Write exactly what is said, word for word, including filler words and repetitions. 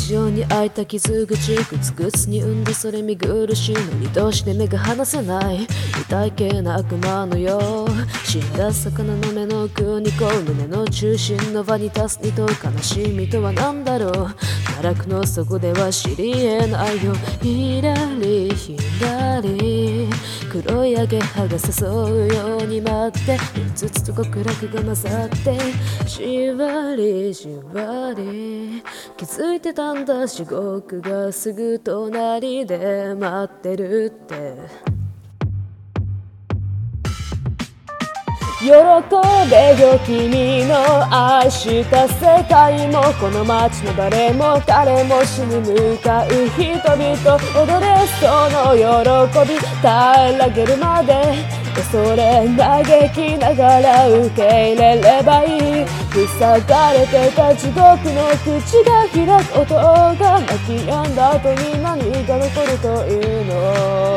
潮に開いた傷口グツグツに産んでそれ見苦しいのにどうして目が離せない痛い系な悪魔のよう死んだ魚の目の奥にこう胸の中心のバニタスにと悲しみとは何だろう奈落の底では知り得ないよ左左黒いアゲハが誘うように待ってうつつと極楽が混ざってじわりじわり気づいてたんだ地獄がすぐ隣で待ってるって喜べよ君の愛した世界もこの街の誰も彼も死に向かう人々踊れその喜び平らげるまで恐れ嘆きながら受け入れればいい塞がれてた地獄の口が開く音が泣き止んだ後に何が残るというの